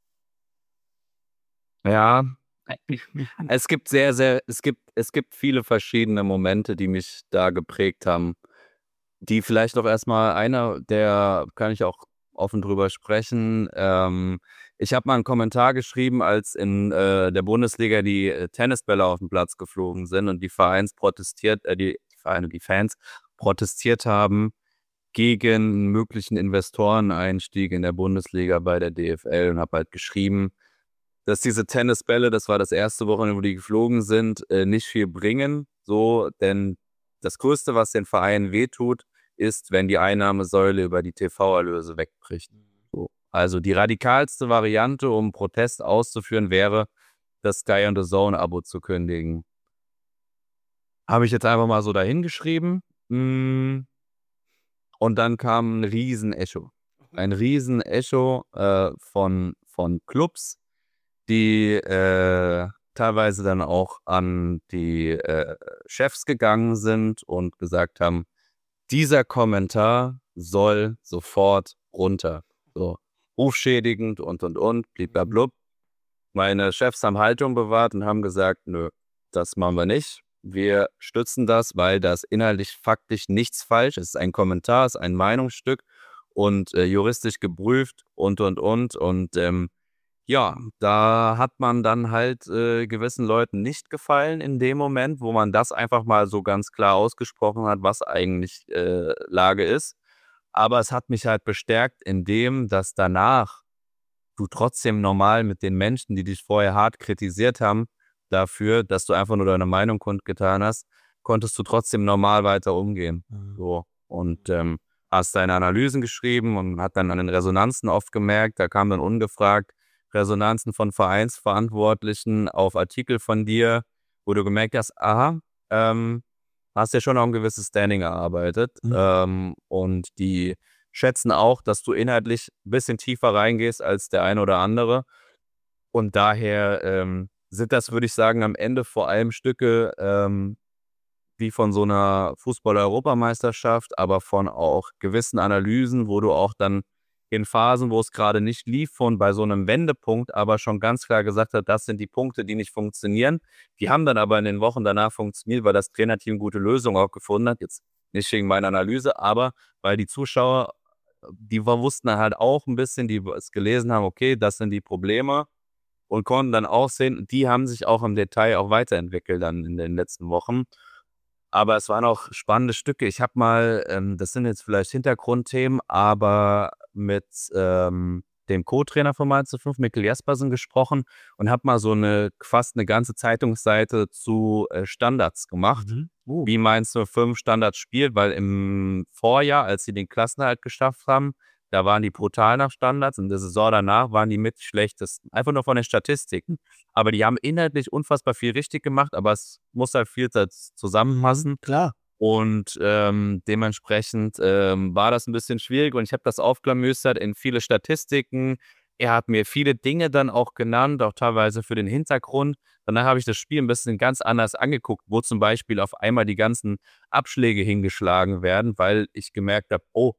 Ja, es gibt sehr, sehr, es gibt, es gibt viele verschiedene Momente, die mich da geprägt haben. Die vielleicht auch erstmal einer, der kann ich auch offen drüber sprechen. Ähm, ich habe mal einen Kommentar geschrieben, als in äh, der Bundesliga die äh, Tennisbälle auf den Platz geflogen sind und die Vereins protestiert, äh, die, die Vereine, die Fans protestiert haben gegen einen möglichen Investoreneinstieg in der Bundesliga bei der D F L, und habe halt geschrieben, dass diese Tennisbälle, das war das erste Wochenende, wo die geflogen sind, äh, nicht viel bringen. So, denn das Größte, was den Vereinen wehtut, ist, wenn die Einnahmesäule über die T V-Erlöse wegbricht. So. Also die radikalste Variante, um Protest auszuführen, wäre, das Sky und the Zone-Abo zu kündigen. Habe ich jetzt einfach mal so dahingeschrieben. Mm. Und dann kam ein Riesen-Echo. Ein Riesen-Echo äh, von, von Clubs, die äh, teilweise dann auch an die äh, Chefs gegangen sind und gesagt haben, dieser Kommentar soll sofort runter. So, rufschädigend und, und, und, bliblablub. Meine Chefs haben Haltung bewahrt und haben gesagt, nö, das machen wir nicht. Wir stützen das, weil das inhaltlich faktisch nichts falsch ist. Es ist ein Kommentar, es ist ein Meinungsstück und äh, juristisch geprüft und, und, und. Und ähm, ja, da hat man dann halt äh, gewissen Leuten nicht gefallen in dem Moment, wo man das einfach mal so ganz klar ausgesprochen hat, was eigentlich äh, Lage ist. Aber es hat mich halt bestärkt in dem, dass danach du trotzdem normal mit den Menschen, die dich vorher hart kritisiert haben, dafür, dass du einfach nur deine Meinung kundgetan hast, konntest du trotzdem normal weiter umgehen. Mhm. So. Und ähm, hast deine Analysen geschrieben und hat dann an den Resonanzen oft gemerkt, da kamen dann ungefragt Resonanzen von Vereinsverantwortlichen auf Artikel von dir, wo du gemerkt hast, aha, ähm, hast ja schon auch ein gewisses Standing erarbeitet. Mhm. Ähm, und die schätzen auch, dass du inhaltlich ein bisschen tiefer reingehst als der eine oder andere. Und daher ähm, sind das, würde ich sagen, am Ende vor allem Stücke ähm, wie von so einer Fußball-Europameisterschaft, aber von auch gewissen Analysen, wo du auch dann in Phasen, wo es gerade nicht lief, von bei so einem Wendepunkt, aber schon ganz klar gesagt hat, das sind die Punkte, die nicht funktionieren. Die haben dann aber in den Wochen danach funktioniert, weil das Trainerteam gute Lösungen auch gefunden hat. Jetzt nicht wegen meiner Analyse, aber weil die Zuschauer, die wussten dann halt auch ein bisschen, die es gelesen haben, okay, das sind die Probleme und konnten dann auch sehen, die haben sich auch im Detail auch weiterentwickelt dann in den letzten Wochen. Aber es waren auch spannende Stücke. Ich habe mal, ähm, das sind jetzt vielleicht Hintergrundthemen, aber mit ähm, dem Co-Trainer von Mainz null fünf, Mikkel Jespersen, gesprochen und habe mal so eine fast eine ganze Zeitungsseite zu äh, Standards gemacht, Mhm. Oh. wie Mainz null fünf Standards spielt, weil im Vorjahr, als sie den Klassenerhalt geschafft haben, da waren die brutal nach Standards und in der Saison danach waren die mit schlechtesten. Einfach nur von den Statistiken. Aber die haben inhaltlich unfassbar viel richtig gemacht, aber es muss halt viel zusammenpassen. Mhm, klar. Und ähm, dementsprechend ähm, war das ein bisschen schwierig und ich habe das aufklamüstert in viele Statistiken. Er hat mir viele Dinge dann auch genannt, auch teilweise für den Hintergrund. Danach habe ich das Spiel ein bisschen ganz anders angeguckt, wo zum Beispiel auf einmal die ganzen Abschläge hingeschlagen werden, weil ich gemerkt habe, oh,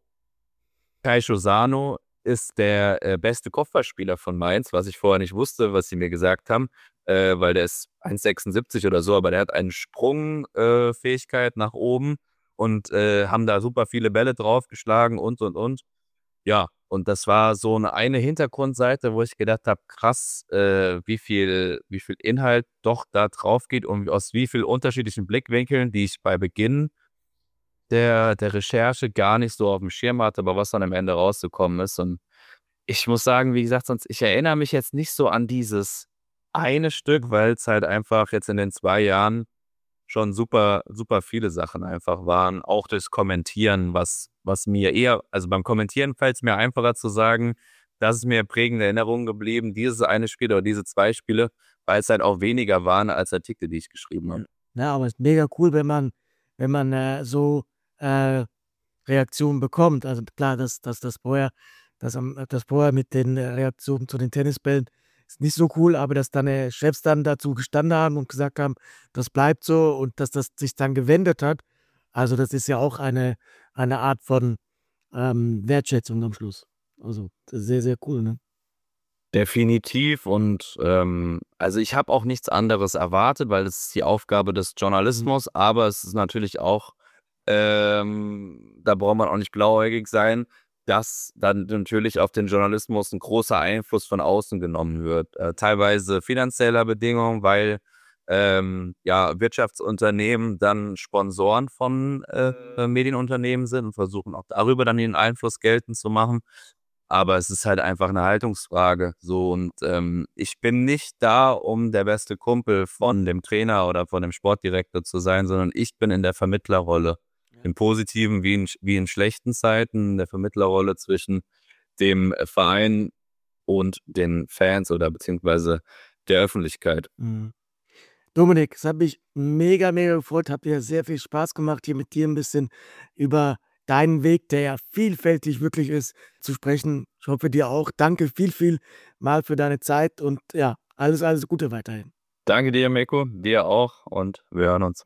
Kai Schosano ist der äh, beste Kopfballspieler von Mainz, was ich vorher nicht wusste, was sie mir gesagt haben, äh, weil der ist eins Komma sechsundsiebzig oder so, aber der hat eine Sprungfähigkeit äh, nach oben und äh, haben da super viele Bälle draufgeschlagen und, und, und. Ja, und das war so eine, eine Hintergrundseite, wo ich gedacht habe, krass, äh, wie viel, wie viel Inhalt doch da drauf geht und aus wie vielen unterschiedlichen Blickwinkeln, die ich bei Beginn der, der Recherche gar nicht so auf dem Schirm hatte, aber was dann am Ende rausgekommen ist. Und ich muss sagen, wie gesagt, sonst, ich erinnere mich jetzt nicht so an dieses eine Stück, weil es halt einfach jetzt in den zwei Jahren schon super, super viele Sachen einfach waren. Auch das Kommentieren, was, was mir eher, also beim Kommentieren fällt es mir einfacher zu sagen, das ist mir prägende Erinnerung geblieben, dieses eine Spiel oder diese zwei Spiele, weil es halt auch weniger waren als Artikel, die ich geschrieben habe. Ja, aber es ist mega cool, wenn man, wenn man äh, so äh, Reaktionen bekommt. Also klar, dass das, das vorher, das, das vorher mit den Reaktionen zu den Tennisbällen ist nicht so cool, aber dass deine Chefs dann dazu gestanden haben und gesagt haben, das bleibt so und dass das sich dann gewendet hat. Also das ist ja auch eine, eine Art von ähm, Wertschätzung am Schluss. Also das ist sehr, sehr cool, ne? Definitiv und ähm, also ich habe auch nichts anderes erwartet, weil es ist die Aufgabe des Journalismus, mhm. aber es ist natürlich auch, ähm, da braucht man auch nicht blauäugig sein, dass dann natürlich auf den Journalismus ein großer Einfluss von außen genommen wird. Äh, teilweise finanzieller Bedingungen, weil ähm, ja, Wirtschaftsunternehmen dann Sponsoren von äh, Medienunternehmen sind und versuchen auch darüber dann den Einfluss geltend zu machen. Aber es ist halt einfach eine Haltungsfrage. So und ähm, ich bin nicht da, um der beste Kumpel von dem Trainer oder von dem Sportdirektor zu sein, sondern ich bin in der Vermittlerrolle. Ja. In positiven wie in, wie in schlechten Zeiten, in der Vermittlerrolle zwischen dem Verein und den Fans oder beziehungsweise der Öffentlichkeit. Mhm. Dominik, es hat mich mega, mega gefreut. Hat mir sehr viel Spaß gemacht, hier mit dir ein bisschen über deinen Weg, der ja vielfältig wirklich ist, zu sprechen. Ich hoffe dir auch. Danke viel, viel mal für deine Zeit und ja, alles, alles Gute weiterhin. Danke dir, Mirko, dir auch und wir hören uns.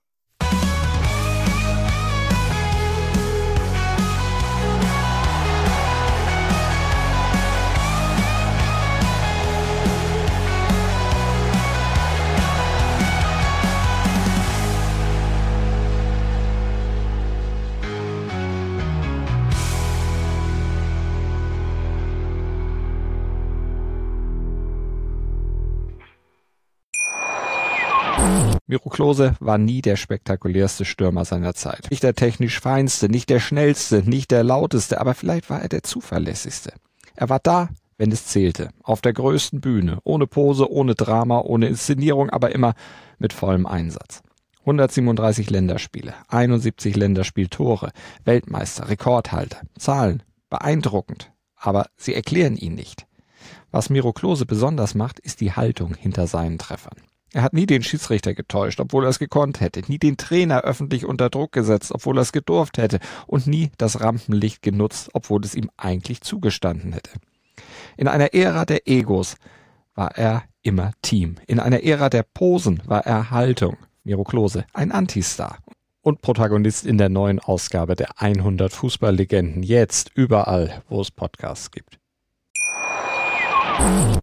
Miro Klose war nie der spektakulärste Stürmer seiner Zeit. Nicht der technisch feinste, nicht der schnellste, nicht der lauteste, aber vielleicht war er der zuverlässigste. Er war da, wenn es zählte. Auf der größten Bühne, ohne Pose, ohne Drama, ohne Inszenierung, aber immer mit vollem Einsatz. hundertsiebenunddreißig Länderspiele, einundsiebzig Länderspieltore, Weltmeister, Rekordhalter. Zahlen, beeindruckend, aber sie erklären ihn nicht. Was Miro Klose besonders macht, ist die Haltung hinter seinen Treffern. Er hat nie den Schiedsrichter getäuscht, obwohl er es gekonnt hätte, nie den Trainer öffentlich unter Druck gesetzt, obwohl er es gedurft hätte und nie das Rampenlicht genutzt, obwohl es ihm eigentlich zugestanden hätte. In einer Ära der Egos war er immer Team. In einer Ära der Posen war er Haltung. Miro Klose, ein Antistar und Protagonist in der neuen Ausgabe der hundert Fußballlegenden. Jetzt überall, wo es Podcasts gibt.